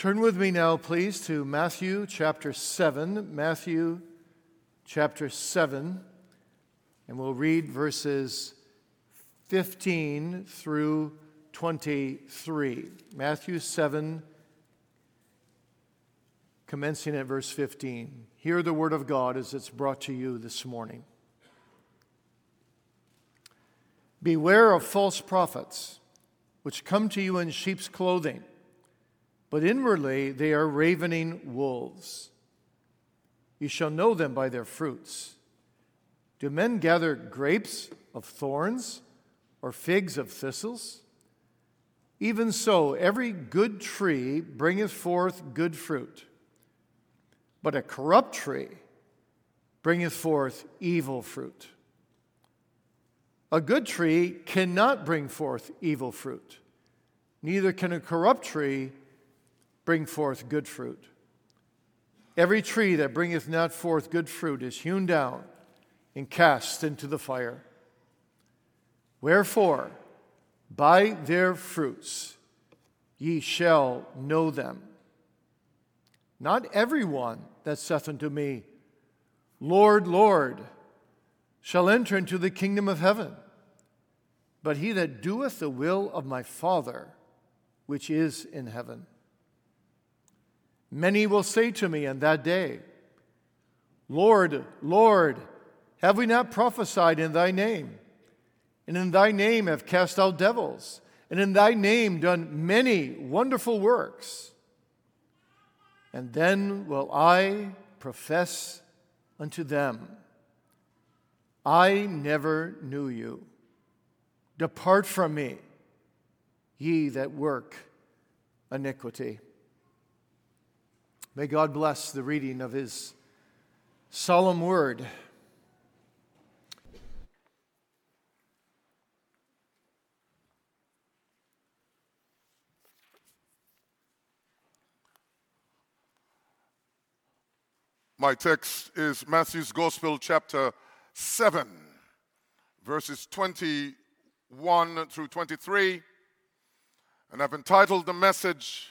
Turn with me now, please, to Matthew chapter 7. Matthew chapter 7, and we'll read verses 15 through 23. Matthew 7, commencing at verse 15. Hear the word of God as it's brought to you this morning. Beware of false prophets, which come to you in sheep's clothing, but inwardly they are ravening wolves. You shall know them by their fruits. Do men gather grapes of thorns or figs of thistles? Even so, every good tree bringeth forth good fruit, but a corrupt tree bringeth forth evil fruit. A good tree cannot bring forth evil fruit, neither can a corrupt tree bring forth good fruit. Every tree that bringeth not forth good fruit is hewn down and cast into the fire. Wherefore, by their fruits ye shall know them. Not every one that saith unto me, Lord, Lord, shall enter into the kingdom of heaven, but he that doeth the will of my Father which is in heaven. Many will say to me in that day, Lord, Lord, have we not prophesied in thy name? And in thy name have cast out devils, and in thy name done many wonderful works. And then will I profess unto them, I never knew you. Depart from me, ye that work iniquity. May God bless the reading of his solemn word. My text is Matthew's Gospel, chapter 7, verses 21 through 23. And I've entitled the message,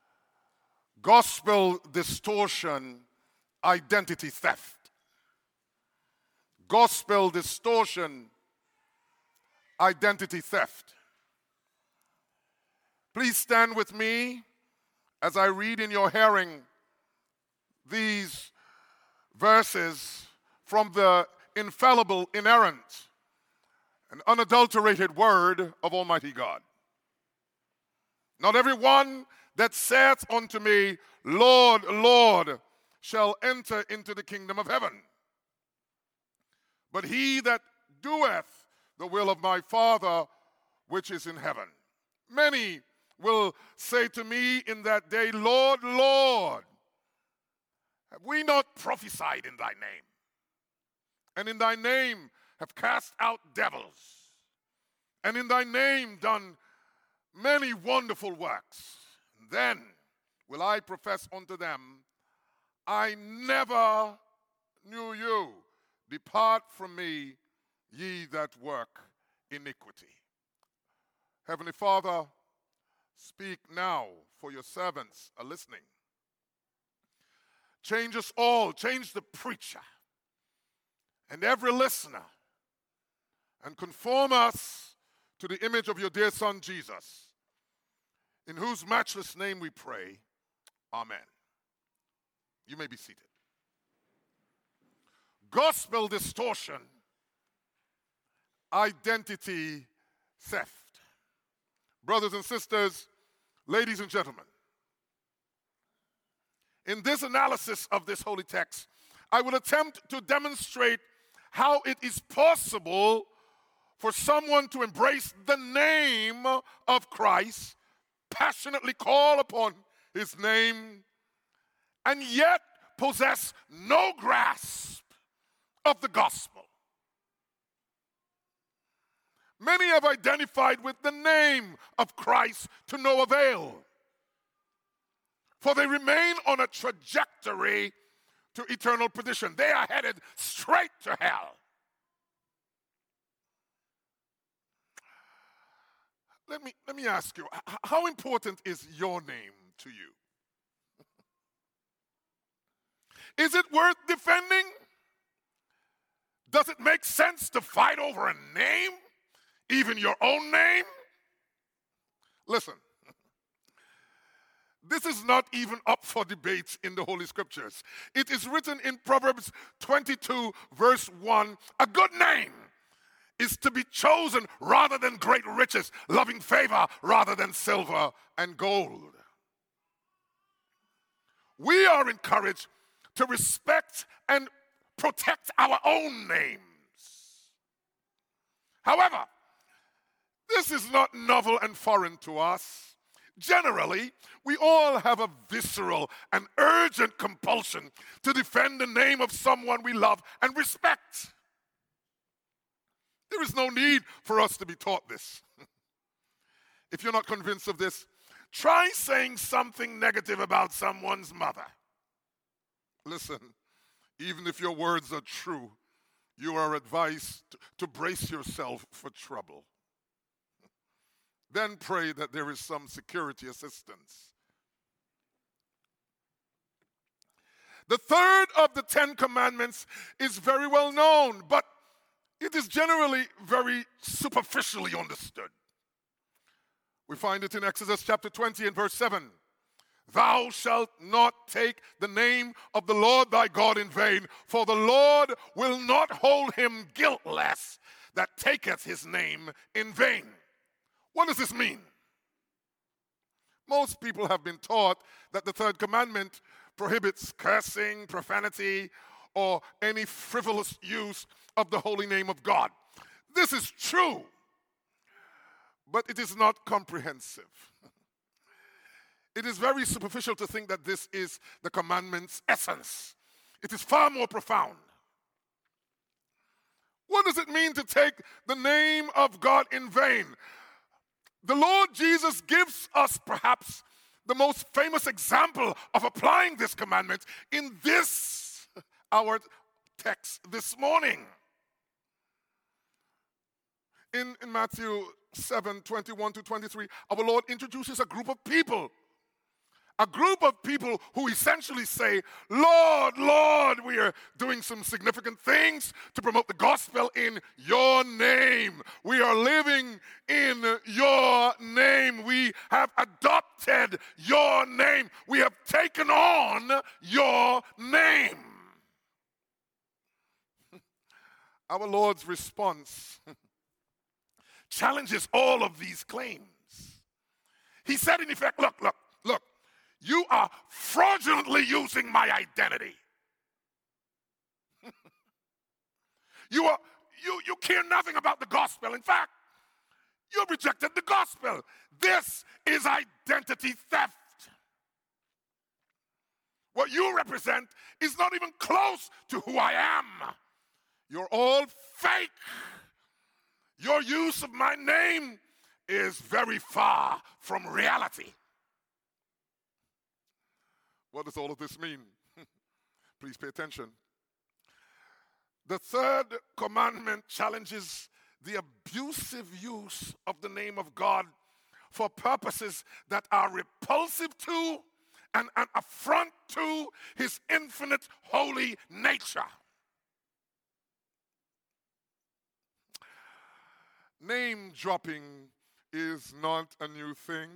Gospel Distortion, Identity Theft. Gospel Distortion, Identity Theft. Please stand with me as I read in your hearing these verses from the infallible, inerrant, and unadulterated word of Almighty God. Not every one that saith unto me, Lord, Lord, shall enter into the kingdom of heaven, but he that doeth the will of my Father which is in heaven. Many will say to me in that day, Lord, Lord, have we not prophesied in thy name? And in thy name have cast out devils, and in thy name done many wonderful works. And then will I profess unto them, I never knew you. Depart from me, ye that work iniquity. Heavenly Father, speak now, for your servants are listening. Change us all, change the preacher and every listener, and conform us to the image of your dear Son, Jesus, in whose matchless name we pray. Amen. You may be seated. Gospel distortion, identity theft. Brothers and sisters, ladies and gentlemen, in this analysis of this holy text, I will attempt to demonstrate how it is possible for someone to embrace the name of Christ, passionately call upon his name, and yet possess no grasp of the gospel. Many have identified with the name of Christ to no avail, for they remain on a trajectory to eternal perdition. They are headed straight to hell. Let me ask you, how important is your name to you? Is it worth defending? Does it make sense to fight over a name, even your own name? Listen, this is not even up for debate in the Holy Scriptures. It is written in Proverbs 22, verse 1, a good name is to be chosen rather than great riches, loving favor rather than silver and gold. We are encouraged to respect and protect our own names. However, this is not novel and foreign to us. Generally, we all have a visceral and urgent compulsion to defend the name of someone we love and respect. There is no need for us to be taught this. If you're not convinced of this, try saying something negative about someone's mother. Listen, even if your words are true, you are advised to brace yourself for trouble. Then pray that there is some security assistance. The third of the 10 commandments is very well known, but it is generally very superficially understood. We find it in Exodus chapter 20 and verse 7. Thou shalt not take the name of the Lord thy God in vain, for the Lord will not hold him guiltless that taketh his name in vain. What does this mean? Most people have been taught that the third commandment prohibits cursing, profanity, or any frivolous use of the holy name of God. This is true, but it is not comprehensive. It is very superficial to think that this is the commandment's essence. It is far more profound. What does it mean to take the name of God in vain? The Lord Jesus gives us perhaps the most famous example of applying this commandment in this, our text this morning. In Matthew 7, 21 to 23, our Lord introduces a group of people who essentially say, Lord, Lord, we are doing some significant things to promote the gospel in your name. We are living in your name. We have adopted your name. We have taken on your name. Our Lord's response challenges all of these claims. He said, in effect, look, you are fraudulently using my identity. You care nothing about the gospel. In fact, you rejected the gospel. This is identity theft. What you represent is not even close to who I am. You're all fake. Your use of my name is very far from reality. What does all of this mean? Please pay attention. The third commandment challenges the abusive use of the name of God for purposes that are repulsive to and an affront to his infinite holy nature. Name dropping is not a new thing.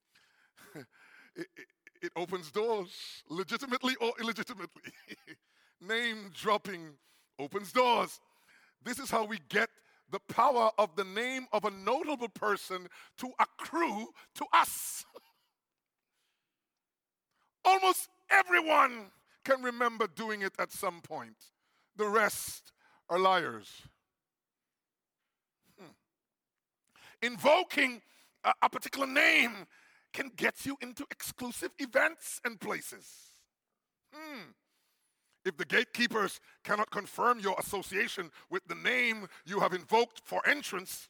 It opens doors, legitimately or illegitimately. Name dropping opens doors. This is how we get the power of the name of a notable person to accrue to us. Almost everyone can remember doing it at some point. The rest are liars. Invoking a particular name can get you into exclusive events and places. If the gatekeepers cannot confirm your association with the name you have invoked for entrance,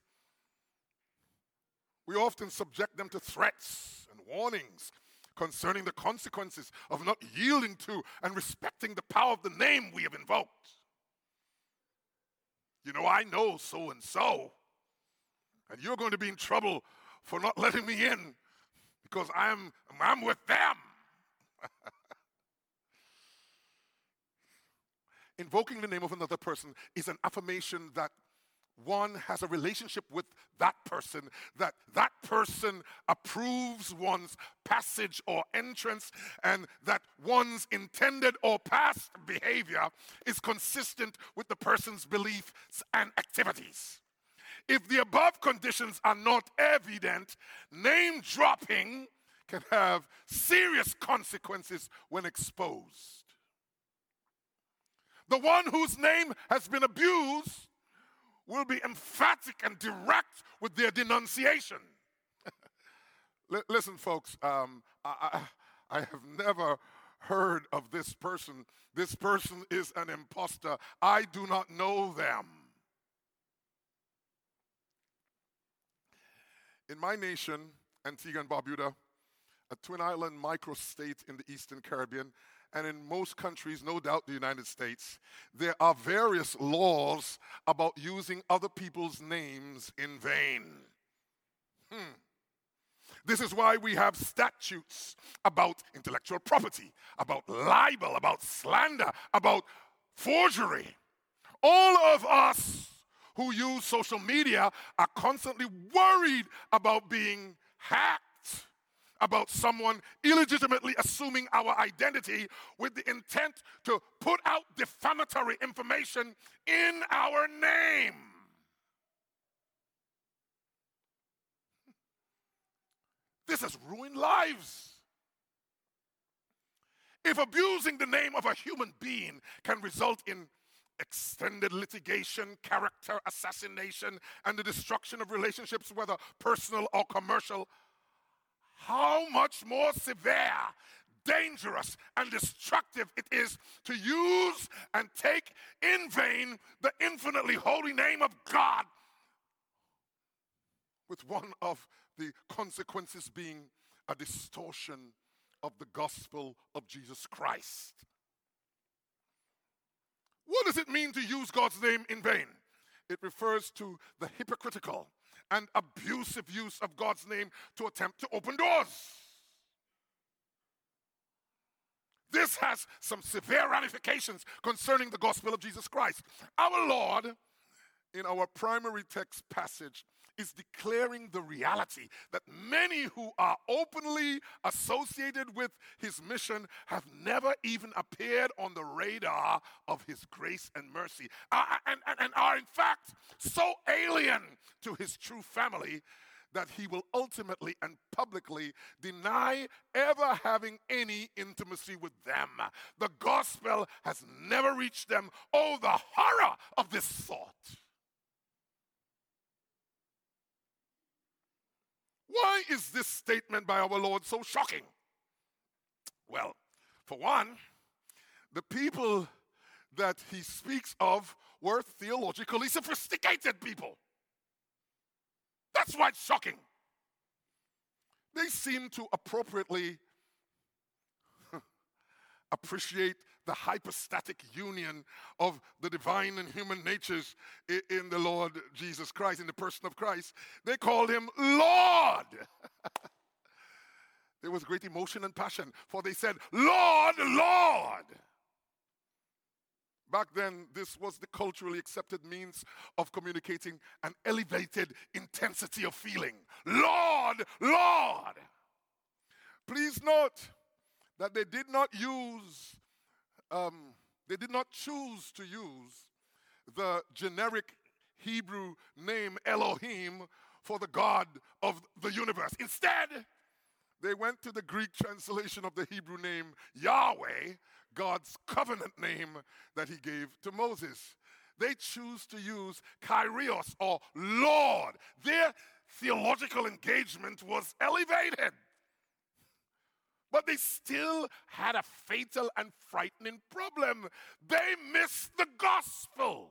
we often subject them to threats and warnings concerning the consequences of not yielding to and respecting the power of the name we have invoked. You know, I know so-and-so, and you're going to be in trouble for not letting me in because I'm with them. Invoking the name of another person is an affirmation that one has a relationship with that person approves one's passage or entrance, and that one's intended or past behavior is consistent with the person's beliefs and activities. If the above conditions are not evident, name dropping can have serious consequences when exposed. The one whose name has been abused will be emphatic and direct with their denunciation. Listen, folks, I have never heard of this person. This person is an imposter. I do not know them. In my nation, Antigua and Barbuda, a twin island microstate in the Eastern Caribbean, and in most countries, no doubt the United States, there are various laws about using other people's names in vain. This is why we have statutes about intellectual property, about libel, about slander, about forgery. All of us who use social media are constantly worried about being hacked, about someone illegitimately assuming our identity with the intent to put out defamatory information in our name. This has ruined lives. If abusing the name of a human being can result in extended litigation, character assassination, and the destruction of relationships, whether personal or commercial, how much more severe, dangerous, and destructive it is to use and take in vain the infinitely holy name of God, with one of the consequences being a distortion of the gospel of Jesus Christ. What does it mean to use God's name in vain? It refers to the hypocritical and abusive use of God's name to attempt to open doors. This has some severe ramifications concerning the gospel of Jesus Christ. Our Lord, in our primary text passage, is declaring the reality that many who are openly associated with his mission have never even appeared on the radar of his grace and mercy, and are in fact so alien to his true family that he will ultimately and publicly deny ever having any intimacy with them. The gospel has never reached them. Oh, the horror of this thought. Why is this statement by our Lord so shocking? Well, for one, the people that he speaks of were theologically sophisticated people. That's why it's shocking. They seem to appropriately appreciate the hypostatic union of the divine and human natures in the Lord Jesus Christ, in the person of Christ. They called him Lord. There was great emotion and passion, for they said, Lord, Lord. Back then, this was the culturally accepted means of communicating an elevated intensity of feeling. Lord, Lord. Please note that they did not choose to use the generic Hebrew name Elohim for the God of the universe. Instead, they went to the Greek translation of the Hebrew name Yahweh, God's covenant name that he gave to Moses. They choose to use Kyrios, or Lord. Their theological engagement was elevated. But they still had a fatal and frightening problem. They missed the gospel.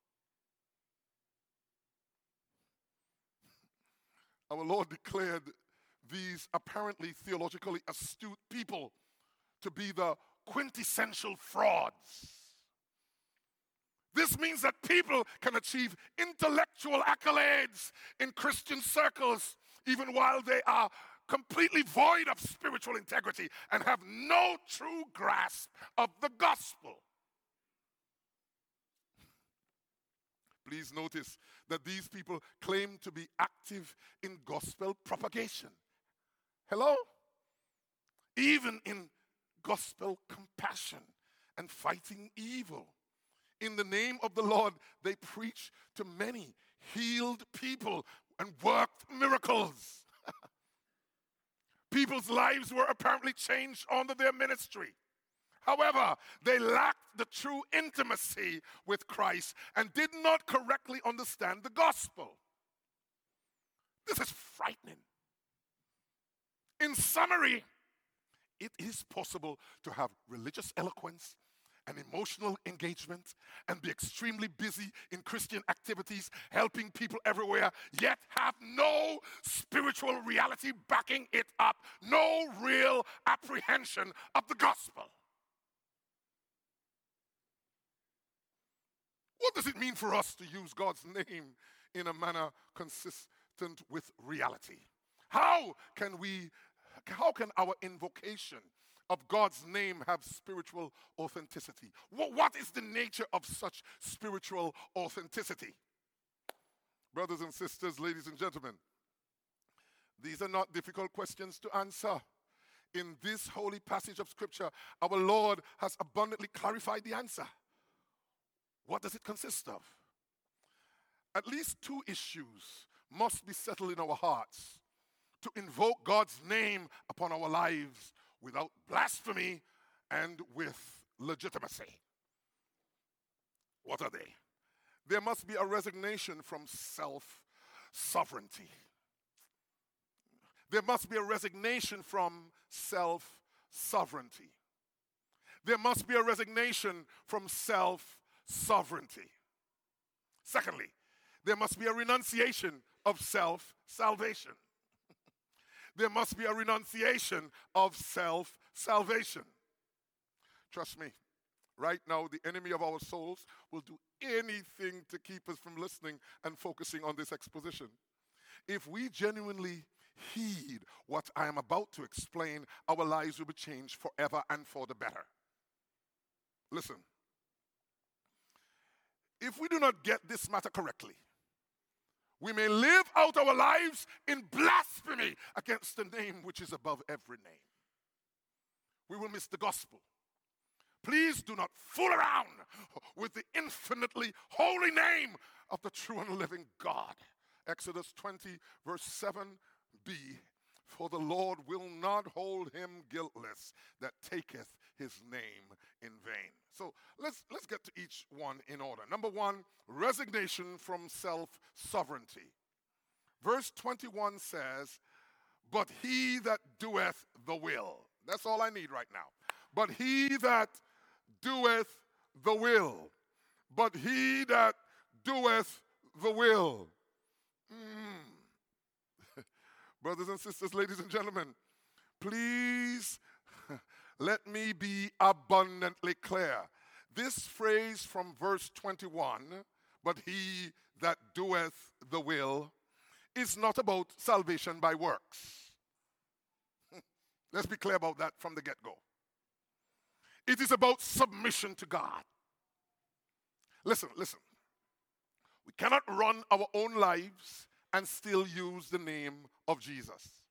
Our Lord declared these apparently theologically astute people to be the quintessential frauds. This means that people can achieve intellectual accolades in Christian circles even while they are completely void of spiritual integrity and have no true grasp of the gospel. Please notice that these people claim to be active in gospel propagation. Hello? Even in gospel compassion and fighting evil. In the name of the Lord, they preach to many, healed people, and worked miracles. People's lives were apparently changed under their ministry. However, they lacked the true intimacy with Christ and did not correctly understand the gospel. This is frightening. In summary, it is possible to have religious eloquence and emotional engagement and be extremely busy in Christian activities, helping people everywhere, yet have no spiritual reality backing it up, no real apprehension of the gospel. What does it mean for us to use God's name in a manner consistent with reality? How can our invocation of God's name have spiritual authenticity? What is the nature of such spiritual authenticity? Brothers and sisters, ladies and gentlemen, these are not difficult questions to answer. In this holy passage of Scripture, our Lord has abundantly clarified the answer. What does it consist of? At least two issues must be settled in our hearts to invoke God's name upon our lives without blasphemy and with legitimacy. What are they? There must be a resignation from self-sovereignty. There must be a resignation from self-sovereignty. There must be a resignation from self-sovereignty. Secondly, there must be a renunciation of self-salvation. There must be a renunciation of self-salvation. Trust me, right now the enemy of our souls will do anything to keep us from listening and focusing on this exposition. If we genuinely heed what I am about to explain, our lives will be changed forever and for the better. Listen, if we do not get this matter correctly, we may live out our lives in blasphemy against the name which is above every name. We will miss the gospel. Please do not fool around with the infinitely holy name of the true and living God. Exodus 20, verse 7b. For the Lord will not hold him guiltless that taketh his name in vain. So let's get to each one in order. Number one, resignation from self-sovereignty. Verse 21 says, but he that doeth the will. That's all I need right now. But he that doeth the will. But he that doeth the will. Brothers and sisters, ladies and gentlemen, please let me be abundantly clear. This phrase from verse 21, but he that doeth the will, is not about salvation by works. Let's be clear about that from the get-go. It is about submission to God. Listen. We cannot run our own lives and still use the name of Jesus.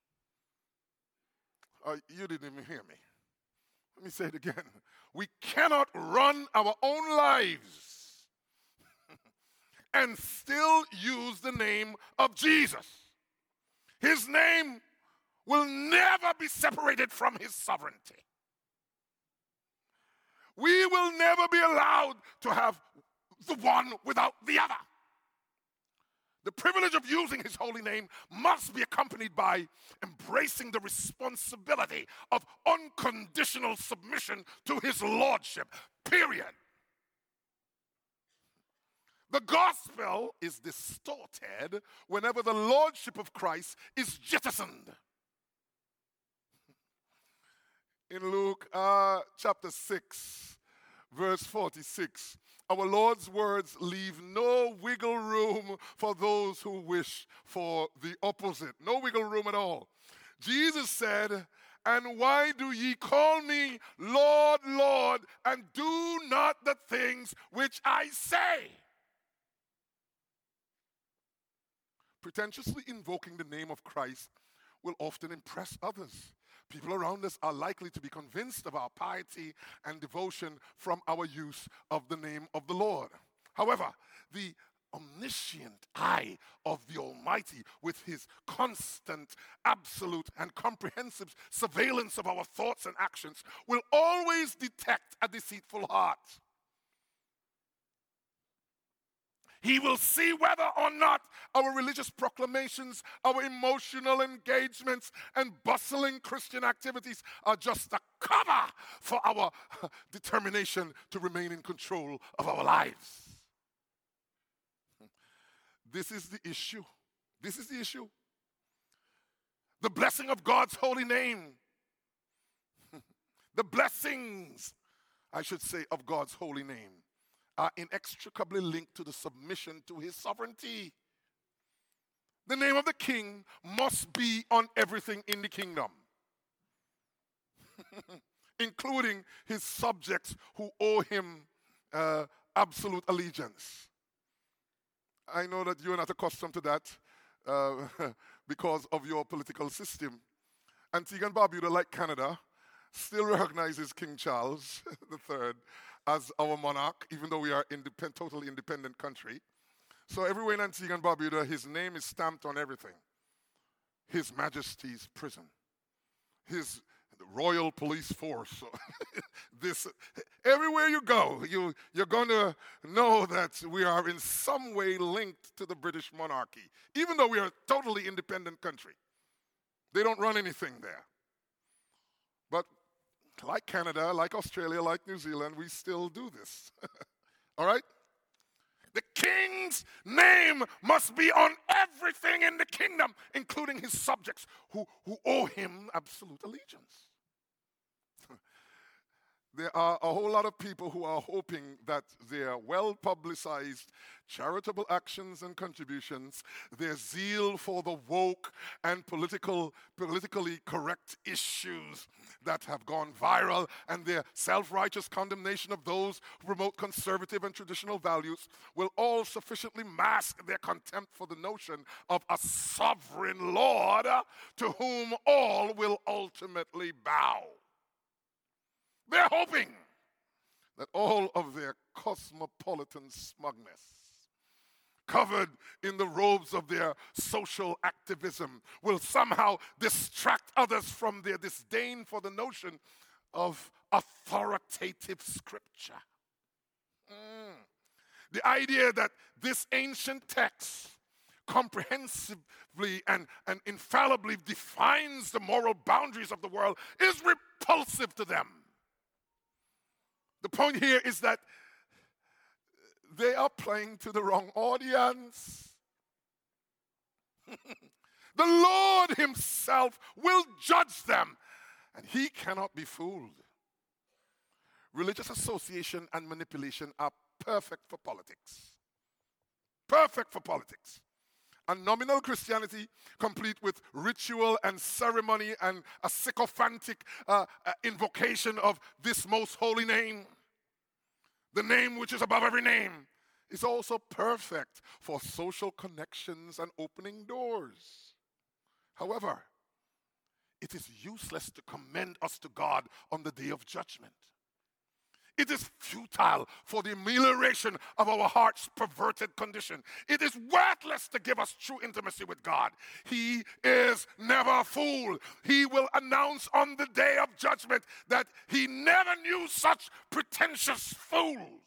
You didn't even hear me. Let me say it again. We cannot run our own lives and still use the name of Jesus. His name will never be separated from his sovereignty. We will never be allowed to have the one without the other. The privilege of using his holy name must be accompanied by embracing the responsibility of unconditional submission to his lordship, period. The gospel is distorted whenever the lordship of Christ is jettisoned. In Luke chapter 6, verse 46, our Lord's words leave no wiggle room for those who wish for the opposite. No wiggle room at all. Jesus said, and why do ye call me Lord, Lord, and do not the things which I say? Pretentiously invoking the name of Christ will often impress others. People around us are likely to be convinced of our piety and devotion from our use of the name of the Lord. However, the omniscient eye of the Almighty, with his constant, absolute, and comprehensive surveillance of our thoughts and actions, will always detect a deceitful heart. He will see whether or not our religious proclamations, our emotional engagements, and bustling Christian activities are just a cover for our determination to remain in control of our lives. This is the issue. This is the issue. The blessing of God's holy name. The blessings, I should say, of God's holy name are inextricably linked to the submission to his sovereignty. The name of the king must be on everything in the kingdom, including his subjects who owe him absolute allegiance. I know that you're not accustomed to that because of your political system. Antigua and Barbuda, like Canada, still recognizes King Charles III as our monarch, even though we are a totally independent country. So everywhere in Antigua and Barbuda, his name is stamped on everything. His Majesty's prison, his royal police force. Everywhere you go, you're going to know that we are in some way linked to the British monarchy, even though we are a totally independent country. They don't run anything there. But like Canada, like Australia, like New Zealand, we still do this. All right? The king's name must be on everything in the kingdom, including his subjects who owe him absolute allegiance. There are a whole lot of people who are hoping that their well-publicized charitable actions and contributions, their zeal for the woke and politically correct issues that have gone viral, and their self-righteous condemnation of those who promote conservative and traditional values will all sufficiently mask their contempt for the notion of a sovereign Lord to whom all will ultimately bow. They're hoping that all of their cosmopolitan smugness, covered in the robes of their social activism, will somehow distract others from their disdain for the notion of authoritative scripture. The idea that this ancient text comprehensively and infallibly defines the moral boundaries of the world is repulsive to them. The point here is that they are playing to the wrong audience. The Lord himself will judge them, and he cannot be fooled. Religious association and manipulation are perfect for politics. Perfect for politics. A nominal Christianity, complete with ritual and ceremony and a sycophantic invocation of this most holy name, the name which is above every name, is also perfect for social connections and opening doors. However, it is useless to commend us to God on the day of judgment. It is futile for the amelioration of our heart's perverted condition. It is worthless to give us true intimacy with God. He is never fooled. He will announce on the day of judgment that he never knew such pretentious fools.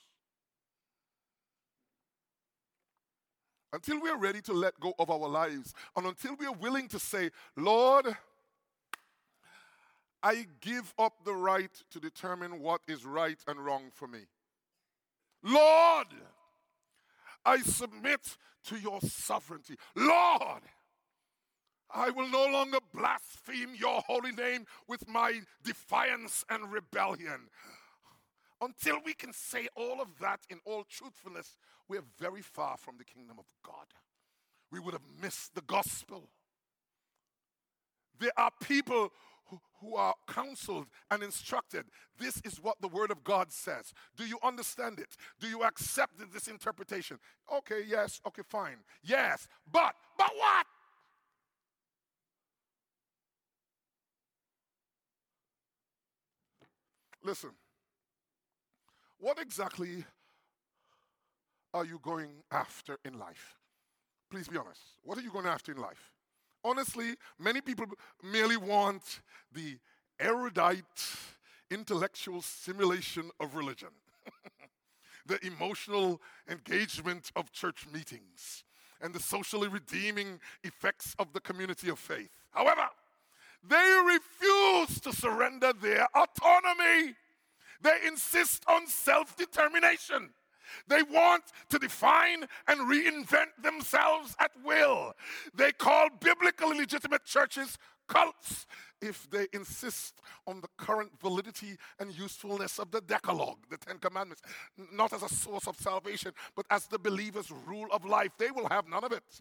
Until we are ready to let go of our lives, and until we are willing to say, Lord, I give up the right to determine what is right and wrong for me. Lord, I submit to your sovereignty. Lord, I will no longer blaspheme your holy name with my defiance and rebellion. Until we can say all of that in all truthfulness, we are very far from the kingdom of God. We would have missed the gospel. There are people who are counseled and instructed. This is what the Word of God says. Do you understand it? Do you accept this interpretation? Okay, yes, okay, fine. Yes, but what? Listen, what exactly are you going after in life? Please be honest. What are you going after in life? Honestly, many people merely want the erudite, intellectual simulation of religion, the emotional engagement of church meetings, and the socially redeeming effects of the community of faith. However, they refuse to surrender their autonomy. They insist on self-determination. They want to define and reinvent themselves at will. They call biblically legitimate churches cults if they insist on the current validity and usefulness of the Decalogue, the Ten Commandments, not as a source of salvation, but as the believer's rule of life. They will have none of it.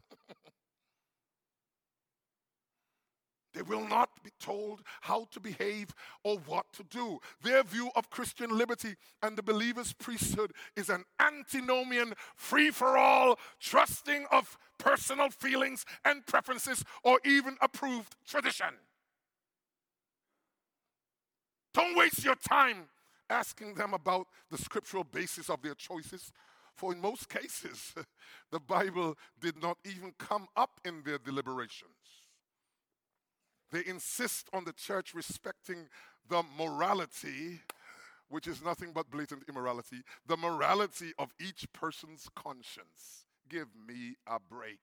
They will not be told how to behave or what to do. Their view of Christian liberty and the believer's priesthood is an antinomian, free-for-all, trusting of personal feelings and preferences or even approved tradition. Don't waste your time asking them about the scriptural basis of their choices, for in most cases, the Bible did not even come up in their deliberations. They insist on the church respecting the morality, which is nothing but blatant immorality, the morality of each person's conscience. Give me a break.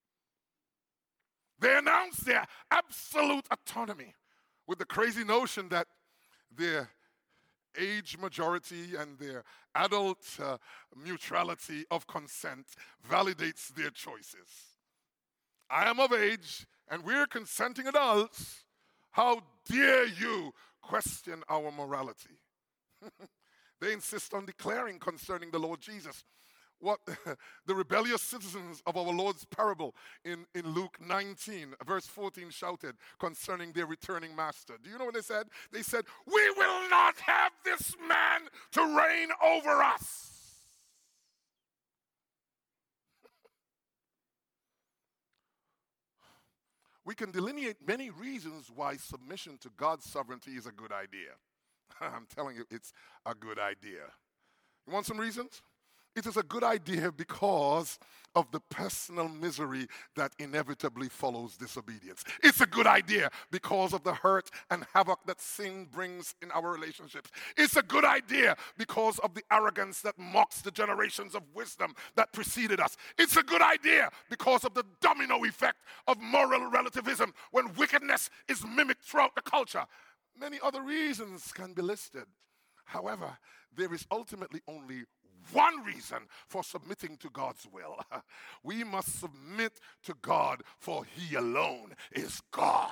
They announce their absolute autonomy with the crazy notion that their age majority and their adult neutrality of consent validates their choices. I am of age, and we're consenting adults. How dare you question our morality? They insist on declaring concerning the Lord Jesus what the rebellious citizens of our Lord's parable in Luke 19, verse 14 shouted concerning their returning master. Do you know what they said? They said, "We will not have this man to reign over us." We can delineate many reasons why submission to God's sovereignty is a good idea. I'm telling you, it's a good idea. You want some reasons? It is a good idea because of the personal misery that inevitably follows disobedience. It's a good idea because of the hurt and havoc that sin brings in our relationships. It's a good idea because of the arrogance that mocks the generations of wisdom that preceded us. It's a good idea because of the domino effect of moral relativism when wickedness is mimicked throughout the culture. Many other reasons can be listed. However, there is ultimately only one reason for submitting to God's will. We must submit to God, for He alone is God.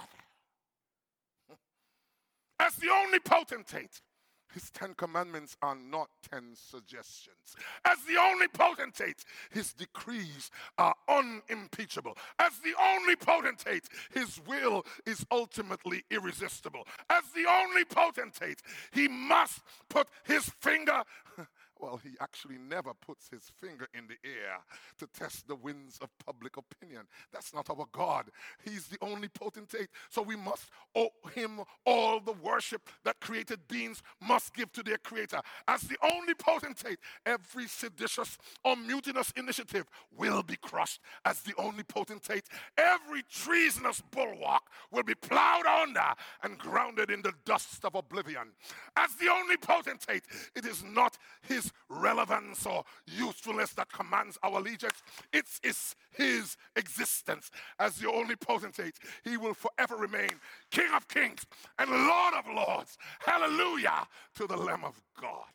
As the only potentate, His 10 commandments are not 10 suggestions. As the only potentate, His decrees are unimpeachable. As the only potentate, His will is ultimately irresistible. As the only potentate, He must put His finger... Well, He actually never puts His finger in the air to test the winds of public opinion. That's not our God. He's the only potentate. So we must owe Him all the worship that created beings must give to their Creator. As the only potentate, every seditious or mutinous initiative will be crushed. As the only potentate, every treasonous bulwark will be plowed under and grounded in the dust of oblivion. As the only potentate, it is not His relevance or usefulness that commands our allegiance. It's His existence. As the only potentate, He will forever remain King of kings and Lord of lords. Hallelujah to the Lamb of God.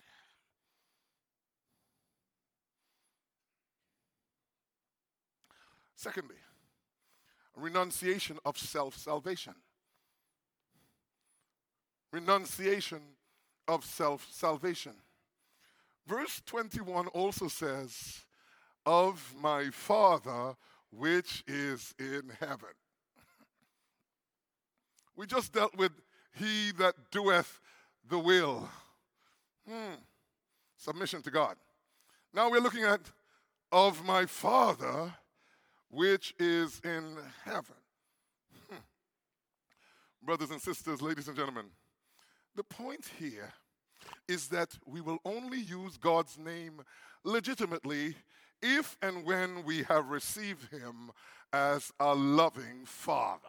Secondly, renunciation of self-salvation. Renunciation of self-salvation. Verse 21 also says, "Of my Father which is in heaven." We just dealt with he that doeth the will. Submission to God. Now we're looking at of my Father which is in heaven. Brothers and sisters, ladies and gentlemen, the point here is that we will only use God's name legitimately if and when we have received him as a loving Father.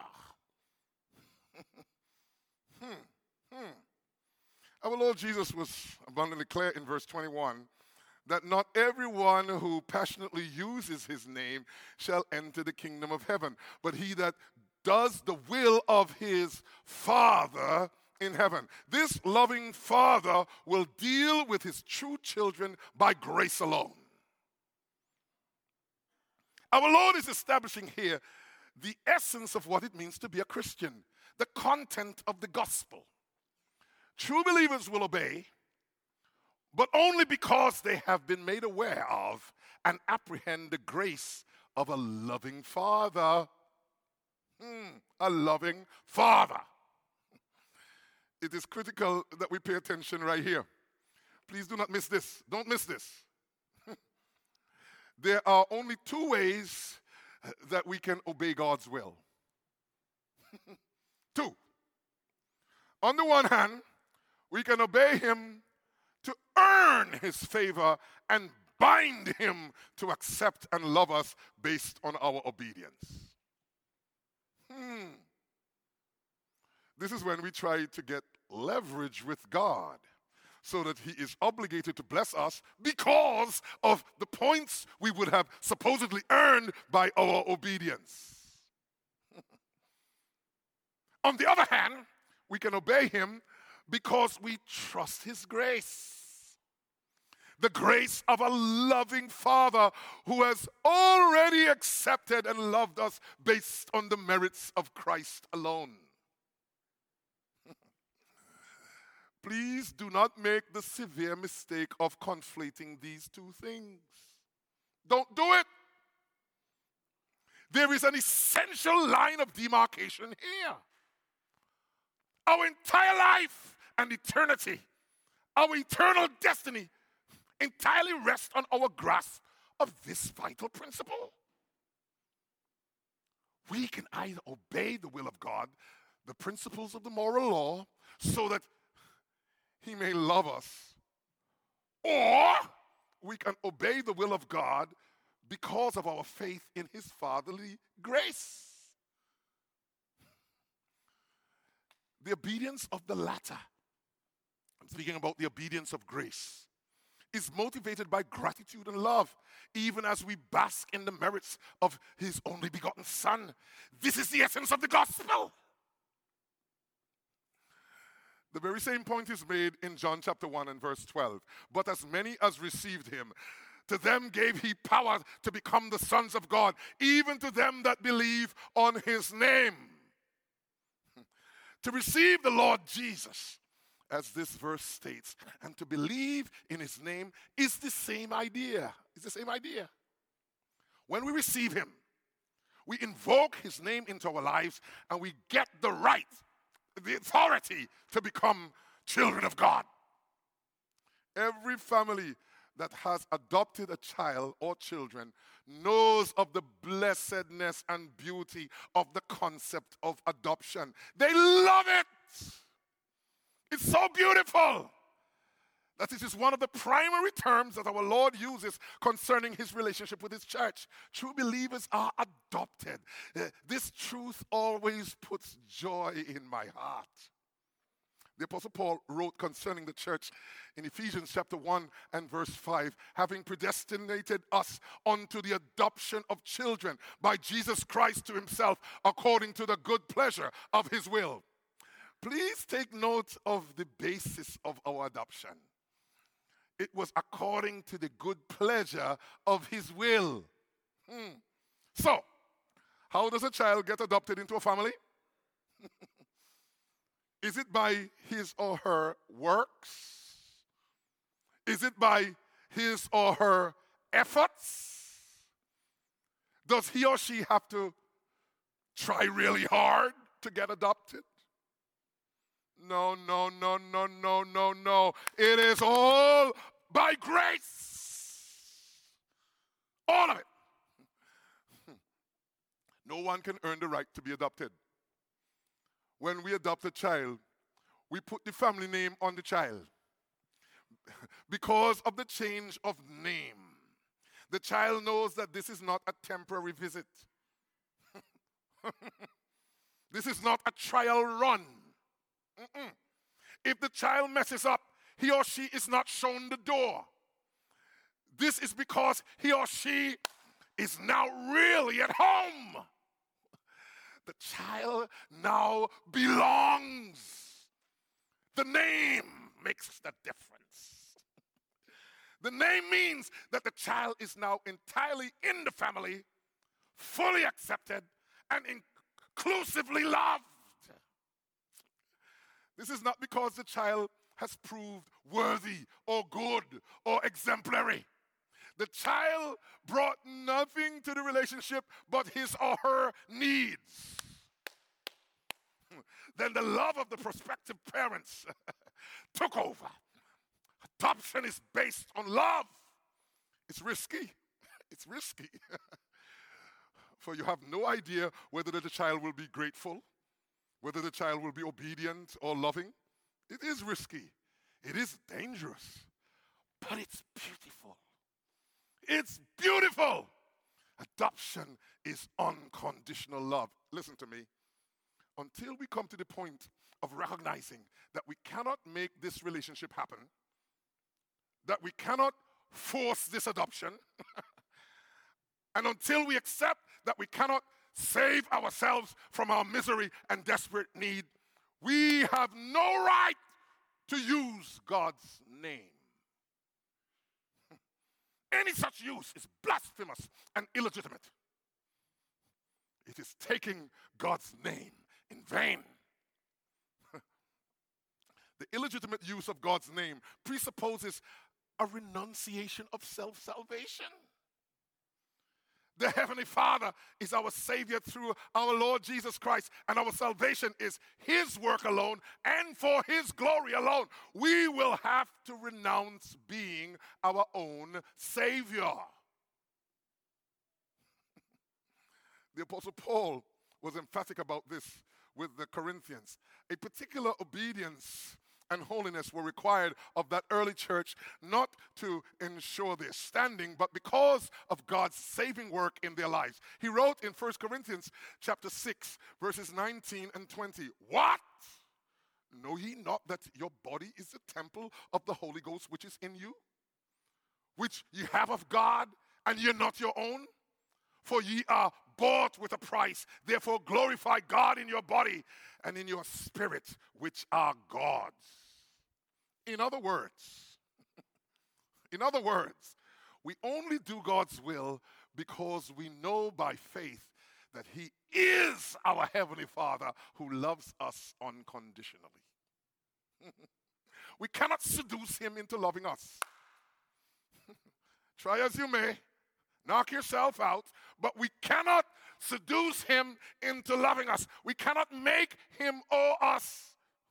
Our Lord Jesus was abundantly clear in verse 21 that not everyone who passionately uses his name shall enter the kingdom of heaven, but he that does the will of his Father in heaven. This loving Father will deal with his true children by grace alone. Our Lord is establishing here the essence of what it means to be a Christian, the content of the gospel. True believers will obey, but only because they have been made aware of and apprehend the grace of a loving Father. A loving Father. It is critical that we pay attention right here. Please do not miss this. Don't miss this. There are only two ways that we can obey God's will. Two. On the one hand, we can obey him to earn his favor and bind him to accept and love us based on our obedience. This is when we try to get leverage with God so that he is obligated to bless us because of the points we would have supposedly earned by our obedience. On the other hand, we can obey him because we trust his grace. The grace of a loving Father who has already accepted and loved us based on the merits of Christ alone. Please do not make the severe mistake of conflating these two things. Don't do it. There is an essential line of demarcation here. Our entire life and eternity, our eternal destiny, entirely rests on our grasp of this vital principle. We can either obey the will of God, the principles of the moral law, so that he may love us, or we can obey the will of God because of our faith in his fatherly grace. The obedience of the latter, I'm speaking about the obedience of grace, is motivated by gratitude and love, even as we bask in the merits of his only begotten Son. This is the essence of the gospel. The very same point is made in John chapter 1 and verse 12. But as many as received him, to them gave he power to become the sons of God, even to them that believe on his name. To receive the Lord Jesus, as this verse states, and to believe in his name is the same idea. It's the same idea. When we receive him, we invoke his name into our lives and we get the right, the authority to become children of God. Every family that has adopted a child or children knows of the blessedness and beauty of the concept of adoption. They love it. It's so beautiful that this is one of the primary terms that our Lord uses concerning his relationship with his church. True believers are adopted. This truth always puts joy in my heart. The Apostle Paul wrote concerning the church in Ephesians chapter 1 and verse 5, having predestinated us unto the adoption of children by Jesus Christ to himself, according to the good pleasure of his will. Please take note of the basis of our adoption. It was according to the good pleasure of his will. So, how does a child get adopted into a family? Is it by his or her works? Is it by his or her efforts? Does he or she have to try really hard to get adopted? No, no, no, no, no, no, no. It is all by grace. All of it. No one can earn the right to be adopted. When we adopt a child, we put the family name on the child. Because of the change of name, the child knows that this is not a temporary visit. This is not a trial run. If the child messes up, he or she is not shown the door. This is because he or she is now really at home. The child now belongs. The name makes the difference. The name means that the child is now entirely in the family, fully accepted, and inclusively loved. This is not because the child has proved worthy or good or exemplary. The child brought nothing to the relationship but his or her needs. Then the love of the prospective parents took over. Adoption is based on love. It's risky. It's risky. For you have no idea whether the child will be grateful, whether the child will be obedient or loving. It is risky. It is dangerous. But it's beautiful. It's beautiful. Adoption is unconditional love. Listen to me. Until we come to the point of recognizing that we cannot make this relationship happen, that we cannot force this adoption, and until we accept that we cannot save ourselves from our misery and desperate need, we have no right to use God's name. Any such use is blasphemous and illegitimate. It is taking God's name in vain. The illegitimate use of God's name presupposes a renunciation of self-salvation. The Heavenly Father is our Savior through our Lord Jesus Christ, and our salvation is His work alone and for His glory alone. We will have to renounce being our own Savior. The Apostle Paul was emphatic about this with the Corinthians. A particular obedience and holiness were required of that early church, not to ensure their standing, but because of God's saving work in their lives. He wrote in 1 Corinthians chapter 6, verses 19 and 20, "What? Know ye not that your body is the temple of the Holy Ghost which is in you, which ye have of God, and ye are not your own? For ye are bought with a price. Therefore glorify God in your body and in your spirit, which are God's." In other words, we only do God's will because we know by faith that He is our Heavenly Father who loves us unconditionally. We cannot seduce Him into loving us. Try as you may, knock yourself out, but we cannot seduce Him into loving us. We cannot make Him owe us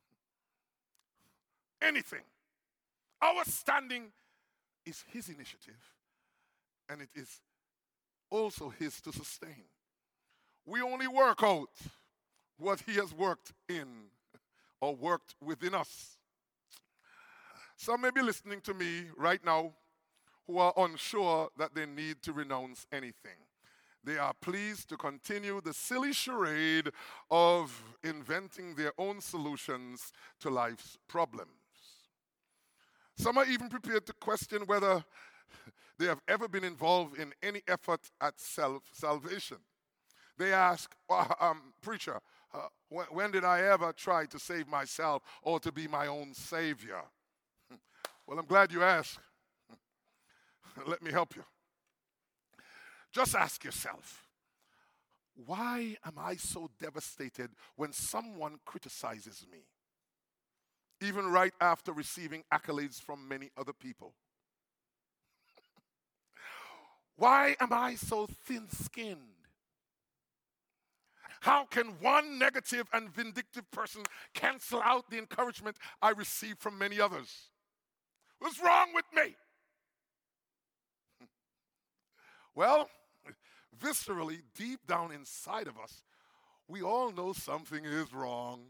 anything. Our standing is His initiative, and it is also His to sustain. We only work out what He has worked in or worked within us. Some may be listening to me right now who are unsure that they need to renounce anything. They are pleased to continue the silly charade of inventing their own solutions to life's problems. Some are even prepared to question whether they have ever been involved in any effort at self-salvation. They ask, "Preacher, when did I ever try to save myself or to be my own savior?" Well, I'm glad you asked. Let me help you. Just ask yourself, why am I so devastated when someone criticizes me, even right after receiving accolades from many other people? Why am I so thin-skinned? How can one negative and vindictive person cancel out the encouragement I receive from many others? What's wrong with me? Well, viscerally, deep down inside of us, we all know something is wrong.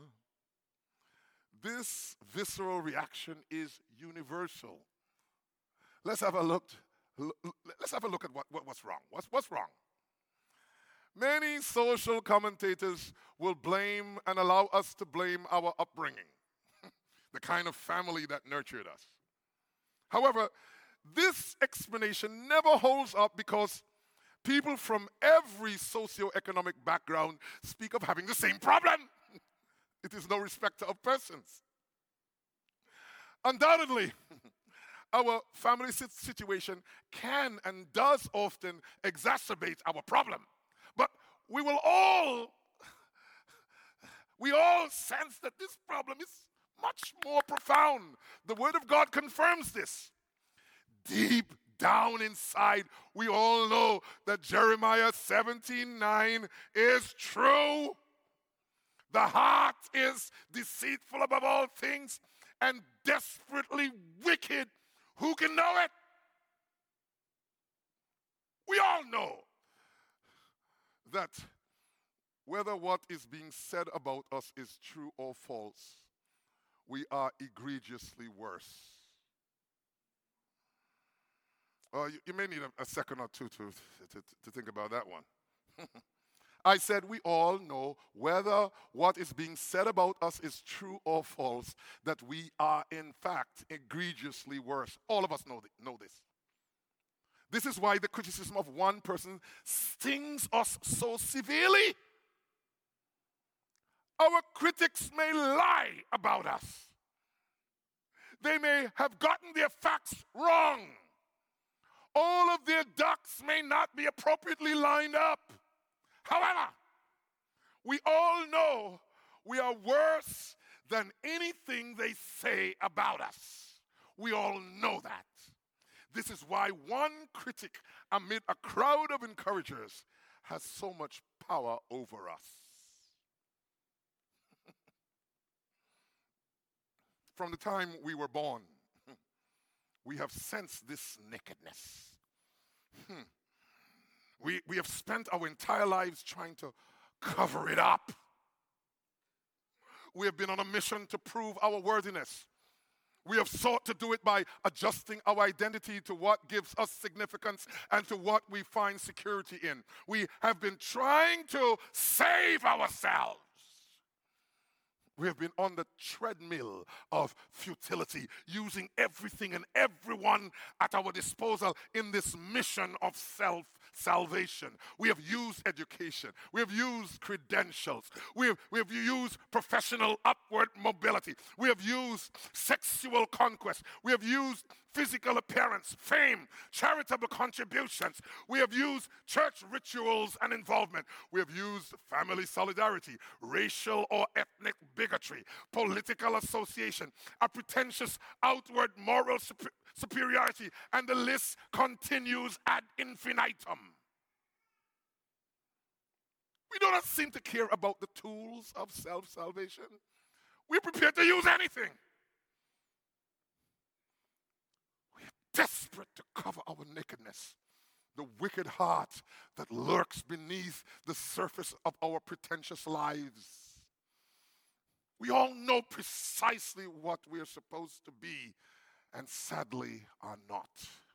This visceral reaction is universal. Let's have a look at what's wrong. What's wrong? Many social commentators will blame and allow us to blame our upbringing, the kind of family that nurtured us. However, this explanation never holds up because people from every socioeconomic background speak of having the same problem. It is no respecter of persons. Undoubtedly, our family situation can and does often exacerbate our problem. But we all sense that this problem is much more profound. The Word of God confirms this. Deep down inside, we all know that Jeremiah 17:9 is true. The heart is deceitful above all things and desperately wicked. Who can know it? We all know that whether what is being said about us is true or false, we are egregiously worse. You may need a second or two to think about that one. I said we all know whether what is being said about us is true or false, that we are in fact egregiously worse. All of us know this. This is why the criticism of one person stings us so severely. Our critics may lie about us. They may have gotten their facts wrong. All of their ducks may not be appropriately lined up. However, we all know we are worse than anything they say about us. We all know that. This is why one critic amid a crowd of encouragers has so much power over us. From the time we were born, we have sensed this nakedness. We have spent our entire lives trying to cover it up. We have been on a mission to prove our worthiness. We have sought to do it by adjusting our identity to what gives us significance and to what we find security in. We have been trying to save ourselves. We have been on the treadmill of futility, using everything and everyone at our disposal in this mission of self-salvation. We have used education. We have used credentials. We have used professional upward mobility. We have used sexual conquest. We have used physical appearance, fame, charitable contributions. We have used church rituals and involvement. We have used family solidarity, racial or ethnic bigotry, political association, a pretentious outward moral superiority, and the list continues ad infinitum. We do not seem to care about the tools of self-salvation. We're prepared to use anything. Desperate to cover our nakedness, the wicked heart that lurks beneath the surface of our pretentious lives. We all know precisely what we are supposed to be, and sadly are not.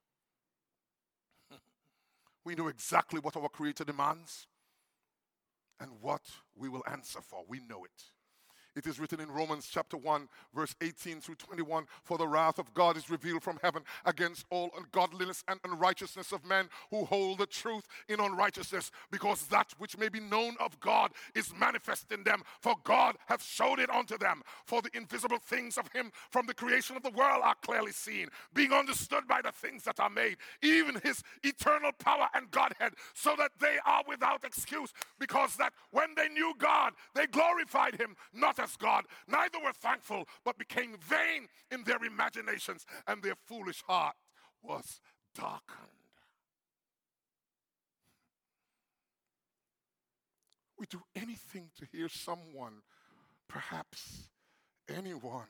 We know exactly what our Creator demands and what we will answer for. We know it. It is written in Romans chapter 1, verse 18 through 21, "For the wrath of God is revealed from heaven against all ungodliness and unrighteousness of men who hold the truth in unrighteousness, because that which may be known of God is manifest in them, for God hath showed it unto them. For the invisible things of him from the creation of the world are clearly seen, being understood by the things that are made, even his eternal power and Godhead, so that they are without excuse, because that when they knew God, they glorified him, not as God, neither were thankful, but became vain in their imaginations, and their foolish heart was darkened." We do anything to hear someone, perhaps anyone,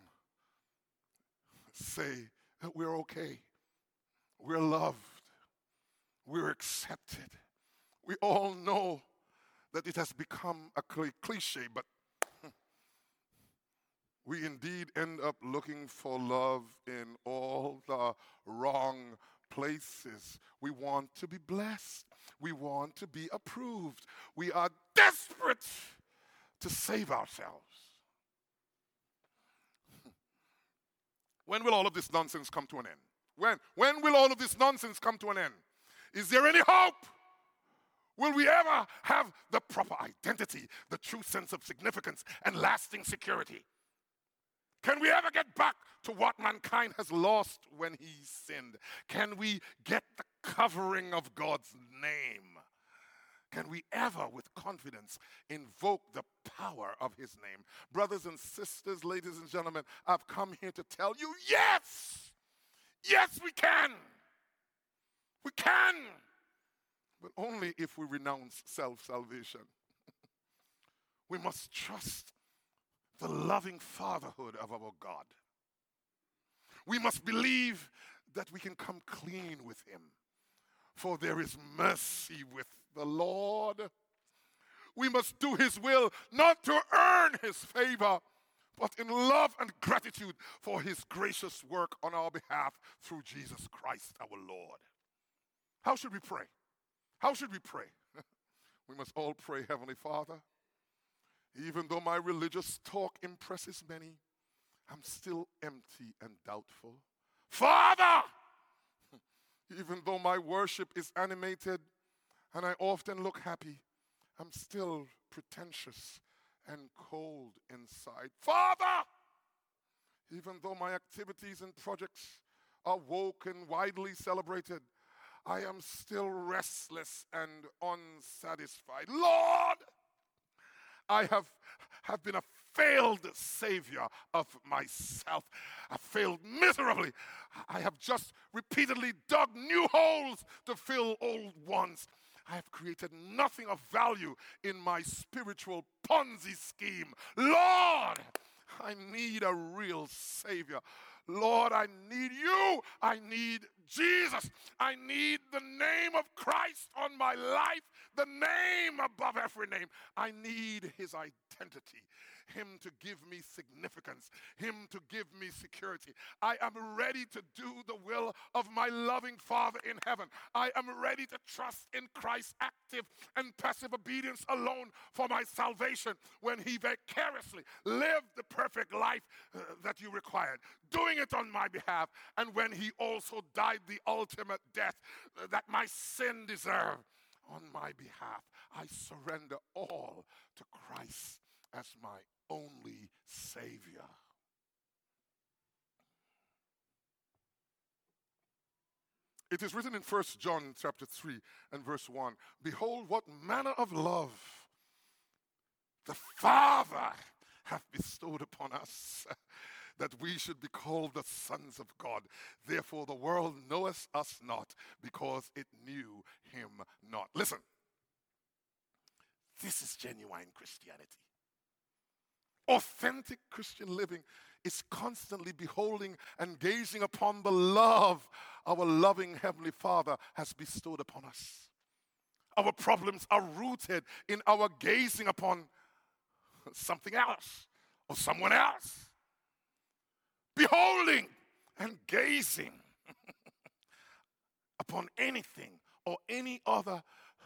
say that we're okay, we're loved, we're accepted. We all know that it has become a cliche, but we indeed end up looking for love in all the wrong places. We want to be blessed. We want to be approved. We are desperate to save ourselves. When will all of this nonsense come to an end? When will all of this nonsense come to an end? Is there any hope? Will we ever have the proper identity, the true sense of significance, and lasting security? Can we ever get back to what mankind has lost when he sinned? Can we get the covering of God's name? Can we ever, with confidence, invoke the power of his name? Brothers and sisters, ladies and gentlemen, I've come here to tell you, yes! Yes, we can! We can! But only if we renounce self-salvation. We must trust the loving fatherhood of our God. We must believe that we can come clean with him, for there is mercy with the Lord. We must do his will, not to earn his favor, but in love and gratitude for his gracious work on our behalf through Jesus Christ our Lord. How should we pray? How should we pray? We must all pray, Heavenly Father, even though my religious talk impresses many, I'm still empty and doubtful. Father, even though my worship is animated and I often look happy, I'm still pretentious and cold inside. Father, even though my activities and projects are woke and widely celebrated, I am still restless and unsatisfied. Lord, I have been a failed savior of myself. I failed miserably. I have just repeatedly dug new holes to fill old ones. I have created nothing of value in my spiritual Ponzi scheme. Lord, I need a real savior. Lord, I need you. I need Jesus. I need the name of Christ on my life, the name above every name. I need his identity, him to give me significance, him to give me security. I am ready to do the will of my loving Father in heaven. I am ready to trust in Christ's active and passive obedience alone for my salvation when he vicariously lived the perfect life that you required, doing it on my behalf, and when he also died the ultimate death that my sin deserved on my behalf. I surrender all to Christ as my only Savior. It is written in 1 John chapter 3 and verse 1, behold what manner of love the Father hath bestowed upon us, that we should be called the sons of God. Therefore the world knoweth us not, because it knew him not. Listen, this is genuine Christianity. Authentic Christian living is constantly beholding and gazing upon the love our loving Heavenly Father has bestowed upon us. Our problems are rooted in our gazing upon something else or someone else. Beholding and gazing upon anything or any other,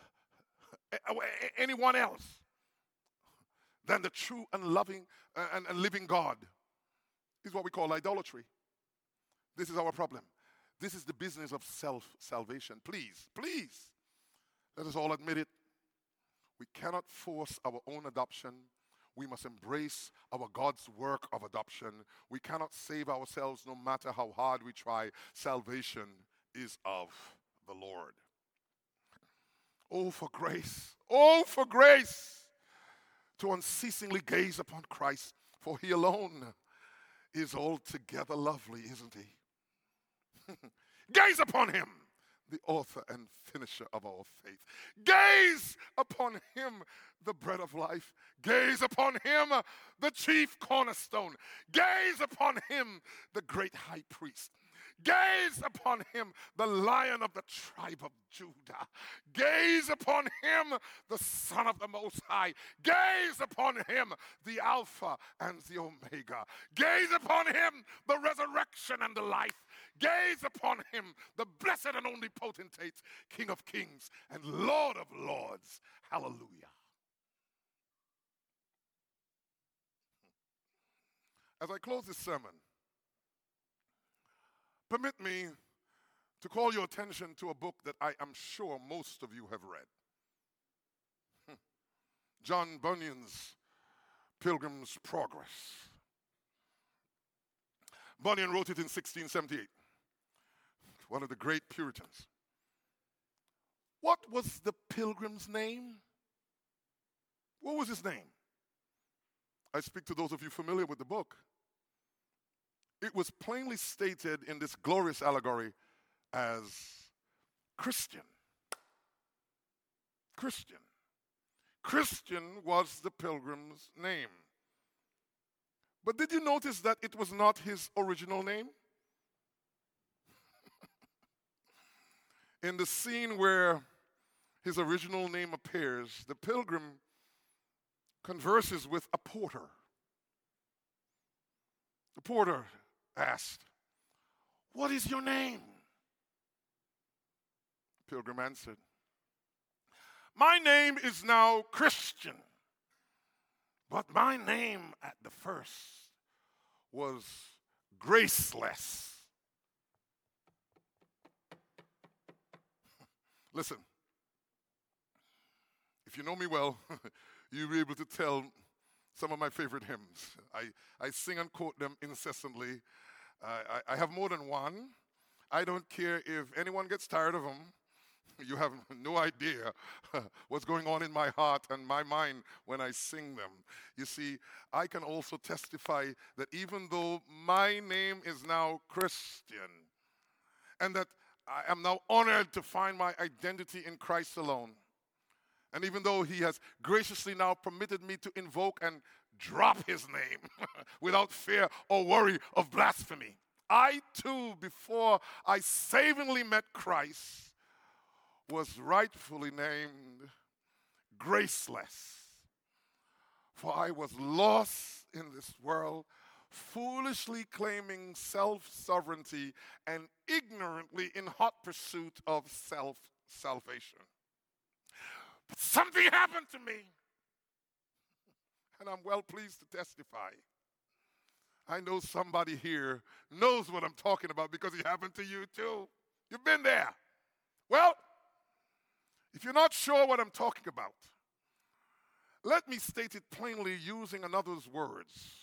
anyone else than the true and loving and living God is what we call idolatry. This is our problem. This is the business of self-salvation. Please, let us all admit it. We cannot force our own adoption. We must embrace our God's work of adoption. We cannot save ourselves no matter how hard we try. Salvation is of the Lord. Oh, for grace. Oh, for grace to unceasingly gaze upon Christ, for he alone is altogether lovely, isn't he? Gaze upon him, the author and finisher of our faith. Gaze upon him, the bread of life. Gaze upon him, the chief cornerstone. Gaze upon him, the great high priest. Gaze upon him, the Lion of the tribe of Judah. Gaze upon him, the Son of the Most High. Gaze upon him, the Alpha and the Omega. Gaze upon him, the resurrection and the life. Gaze upon him, the blessed and only potentate, King of kings and Lord of lords. Hallelujah. As I close this sermon, permit me to call your attention to a book that I am sure most of you have read. John Bunyan's Pilgrim's Progress. Bunyan wrote it in 1678. One of the great Puritans. What was the pilgrim's name? What was his name? I speak to those of you familiar with the book. It was plainly stated in this glorious allegory as Christian. Christian. Christian was the pilgrim's name. But did you notice that it was not his original name? In the scene where his original name appears, the pilgrim converses with a porter. The porter asked, "What is your name?" The pilgrim answered, "My name is now Christian, but my name at the first was graceless." Listen, if you know me well, you'll be able to tell some of my favorite hymns. I sing and quote them incessantly. I have more than one. I don't care if anyone gets tired of them. You have no idea what's going on in my heart and my mind when I sing them. You see, I can also testify that even though my name is now Christian, and that I am now honored to find my identity in Christ alone, and even though he has graciously now permitted me to invoke and drop his name without fear or worry of blasphemy, I too, before I savingly met Christ, was rightfully named graceless. For I was lost in this world, foolishly claiming self-sovereignty and ignorantly in hot pursuit of self-salvation. But something happened to me, and I'm well pleased to testify. I know somebody here knows what I'm talking about because it happened to you too. You've been there. Well, if you're not sure what I'm talking about, let me state it plainly using another's words.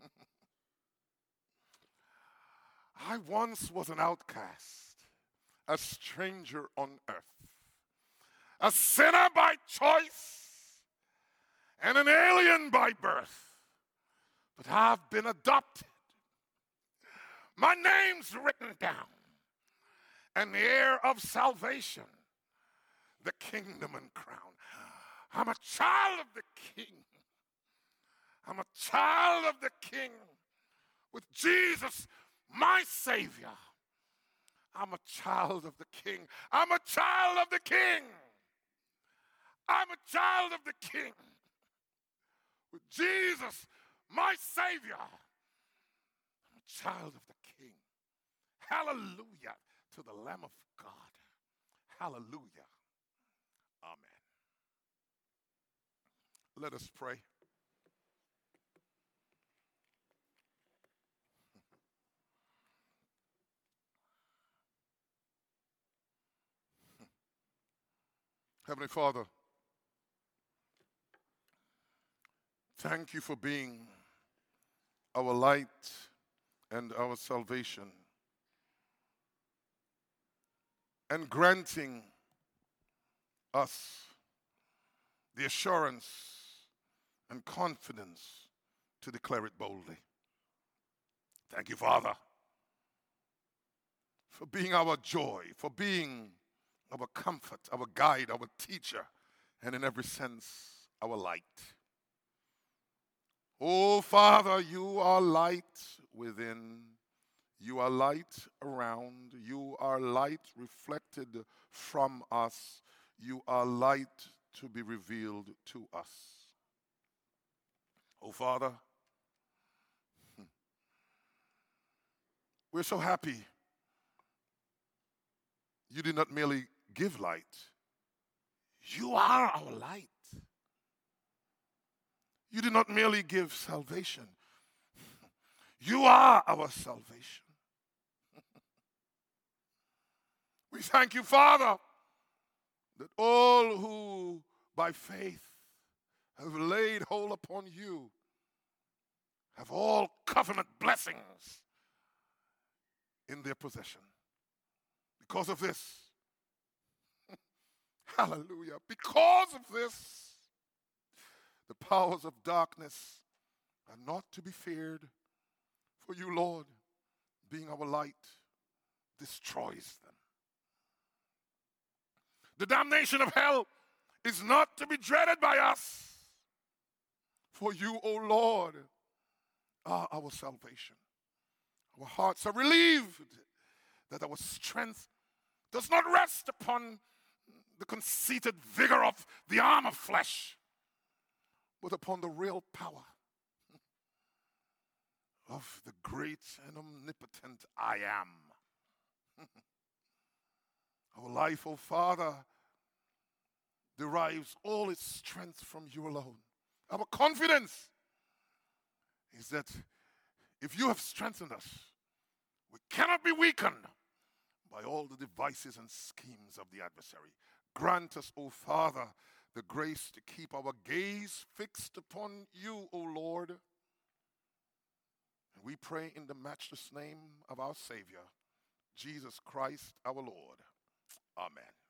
I once was an outcast, a stranger on earth, a sinner by choice, and an alien by birth. But I've been adopted. My name's written down, and the heir of salvation, the kingdom and crown. I'm a child of the King. I'm a child of the King with Jesus, my Savior. I'm a child of the King. I'm a child of the King. I'm a child of the King with Jesus, my Savior. I'm a child of the King. Hallelujah to the Lamb of God. Hallelujah. Amen. Let us pray. Heavenly Father, thank you for being our light and our salvation, and granting us the assurance and confidence to declare it boldly. Thank you, Father, for being our joy, for being our comfort, our guide, our teacher, and in every sense, our light. Oh, Father, you are light within. You are light around. You are light reflected from us. You are light to be revealed to us. Oh, Father, we're so happy you did not merely give light. You are our light. You did not merely give salvation. You are our salvation. We thank you, Father, that all who by faith have laid hold upon you have all covenant blessings in their possession. Because of this, hallelujah, because of this, the powers of darkness are not to be feared, for you, Lord, being our light, destroys them. The damnation of hell is not to be dreaded by us, for you, O Lord, are our salvation. Our hearts are relieved that our strength does not rest upon the conceited vigor of the arm of flesh, but upon the real power of the great and omnipotent I am. Our life, O Father, derives all its strength from you alone. Our confidence is that if you have strengthened us, we cannot be weakened by all the devices and schemes of the adversary. Grant us, O Father, the grace to keep our gaze fixed upon you, O Lord. And we pray in the matchless name of our Savior, Jesus Christ our Lord. Amen.